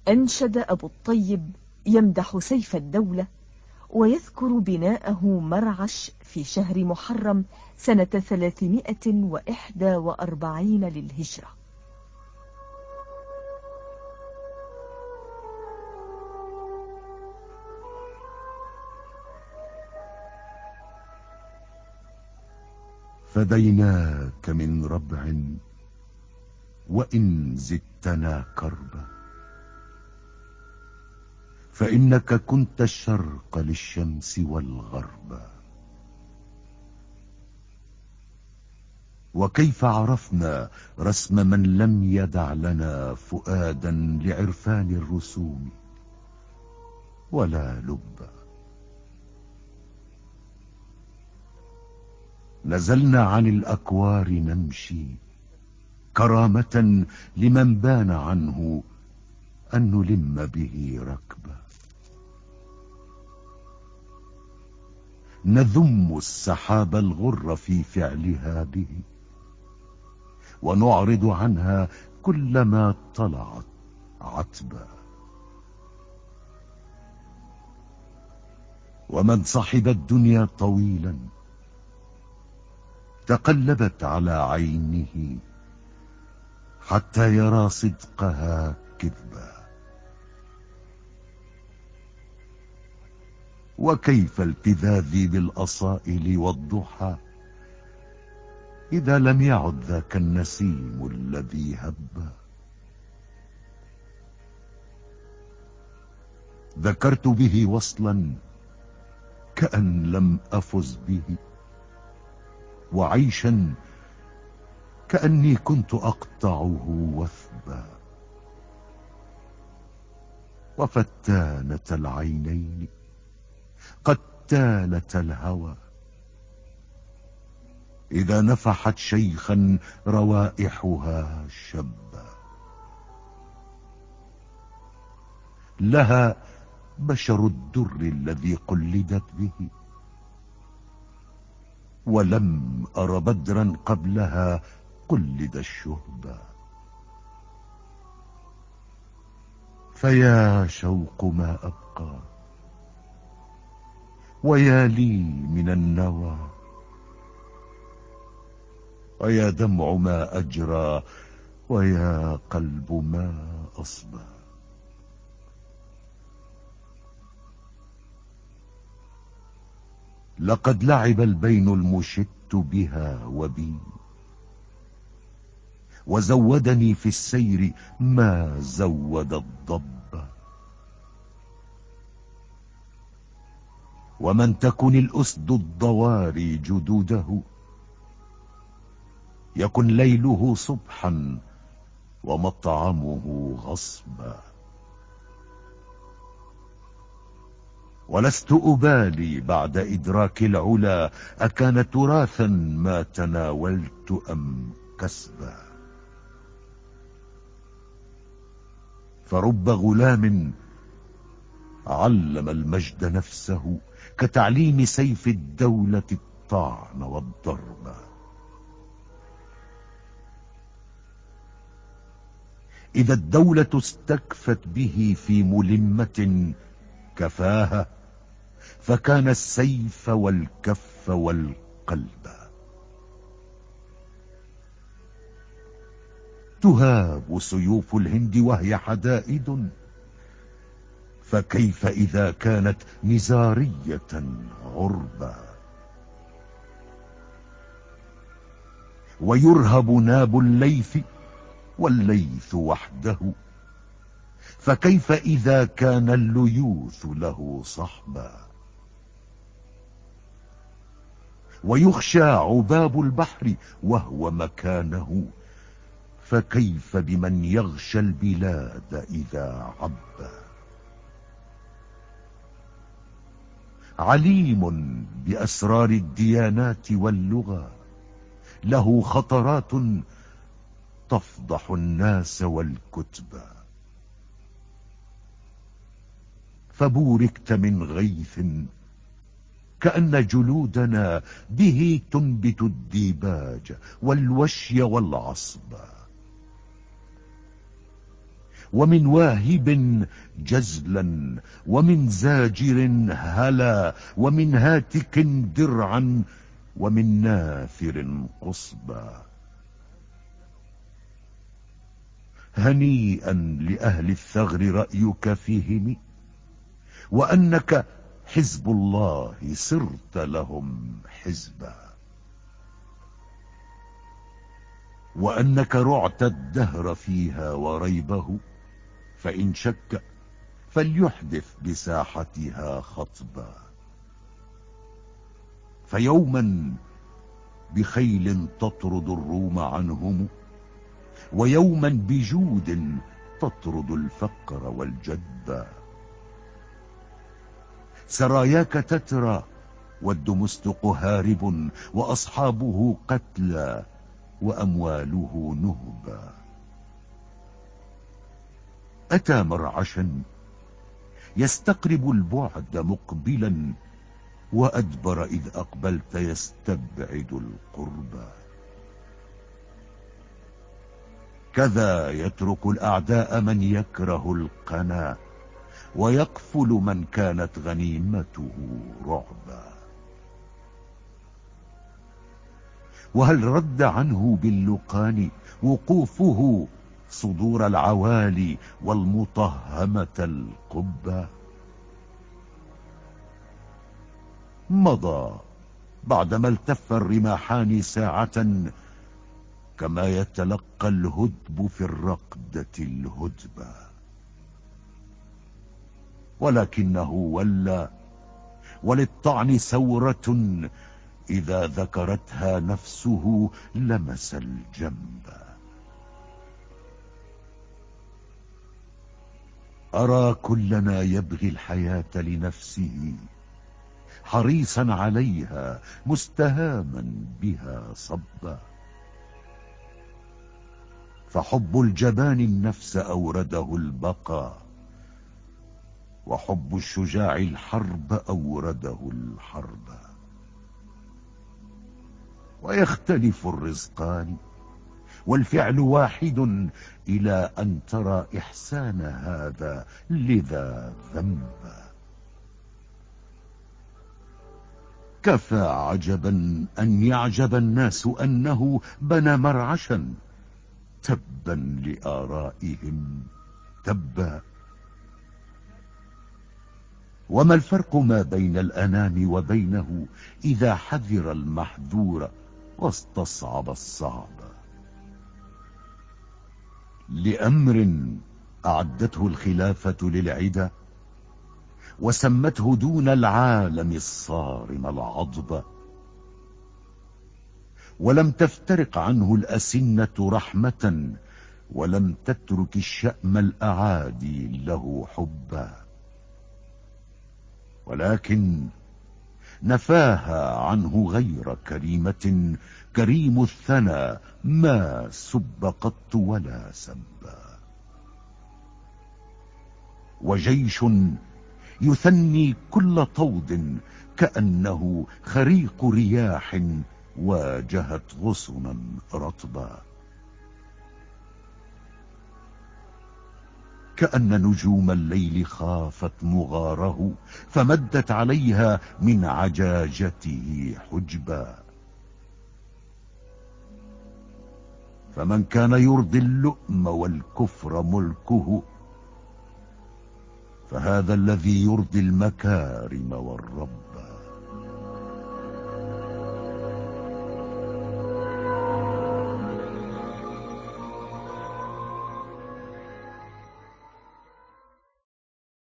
أنشد أبو الطيب يمدح سيف الدولة ويذكر بناءه مرعش في شهر محرم سنة 341 للهجرة. فديناك من ربع وإن زدتنا كربا، فإنك كنت الشرق للشمس والغرب. وكيف عرفنا رسم من لم يدع لنا فؤادا لعرفان الرسوم ولا لب. نزلنا عن الأكوار نمشي كرامة لمن بان عنه أن نلم به ركبا. نذم السحاب الغر في فعلها به ونعرض عنها كلما طلعت عتبا. ومن صحب الدنيا طويلا تقلبت على عينه حتى يرى صدقها كذبا. وكيف التذاذي بالأصائل والضحى إذا لم يعد ذاك النسيم الذي هب. ذكرت به وصلا كأن لم أفز به، وعيشا كأني كنت أقطعه وثبا. وفتانة العينين قد تالت الهوى إذا نفحت شيخا روائحها شبا. لها بشر الدر الذي قلدت به، ولم أر بدرا قبلها قلد الشهبا. فيا شوق ما أبقى ويا لي من النوى، ويا دمع ما أجرى ويا قلب ما أصبى. لقد لعب البين المشت بها وبي، وزودني في السير ما زود الضب. ومن تكن الأسد الضواري جدوده يكن ليله صبحا ومطعمه غصبا. ولست أبالي بعد إدراك العلا أكان تراثا ما تناولت أم كسبا. فرب غلام علم المجد نفسه كتعليم سيف الدولة الطعن والضرب. إذا الدولة استكفت به في ملمة كفاها، فكان السيف والكف والقلب. تهاب سيوف الهند وهي حدائد، فكيف إذا كانت نزارية عربا. ويرهب ناب الليث والليث وحده، فكيف إذا كان الليوث له صحبا. ويخشى عباب البحر وهو مكانه، فكيف بمن يغشى البلاد إذا عبا. عليم بأسرار الديانات واللغة، له خطرات تفضح الناس والكتبا. فبوركت من غيث كأن جلودنا به تنبت الديباج والوشي والعصب. ومن واهب جزلا، ومن زاجر هلا، ومن هاتك درعا، ومن نافر قصبا. هنيئا لأهل الثغر رأيك فيهم، وأنك حزب الله صرت لهم حزبا، وأنك رعت الدهر فيها وريبه، فإن شك فليحدث بساحتها خطبا. فيوما بخيل تطرد الروم عنهم، ويوما بجود تطرد الفقر والجدب. سراياك تترى والدمستق هارب، وأصحابه قتلى وأمواله نهبا. أتى مرعشا يستقرب البعد مقبلا، وأدبر إذ أقبلت يستبعد القربى. كذا يترك الأعداء من يكره القنا، ويقفل من كانت غنيمته رعبا. وهل رد عنه باللقان وقوفه صدور العوالي والمطهمة القبة؟ مضى بعدما التف الرماحان ساعة، كما يتلقى الهدب في الرقدة الهدبة. ولكنه ولى، وللطعن سورة إذا ذكرتها نفسه لمس الجنب. أرى كلنا يبغي الحياة لنفسه، حريصا عليها مستهاما بها صبا. فحب الجبان النفس أورده البقاء، وحب الشجاع الحرب أورده الحرب. ويختلف الرزقان والفعل واحد، إلى أن ترى إحسان هذا لذا ذنبا. كفى عجبا أن يعجب الناس أنه بنى مرعشا، تبا لآرائهم تبا. وما الفرق ما بين الأنام وبينه، إذا حذر المحذور واستصعب الصعب؟ لأمر أعدته الخلافة للعدى، وسمته دون العالم الصارم العضب. ولم تفترق عنه الأسنة رحمة، ولم تترك الشأم الأعادي له حبا. ولكن نفاها عنه غير كريمة، كريم الثنى ما سب قط ولا سبا. وجيش يثني كل طود، كأنه خريق رياح واجهت غصنا رطبا. كأن نجوم الليل خافت مغاره، فمدت عليها من عجاجته حجبا. فمن كان يرضي اللؤم والكفر ملكه، فهذا الذي يرضي المكارم والرب.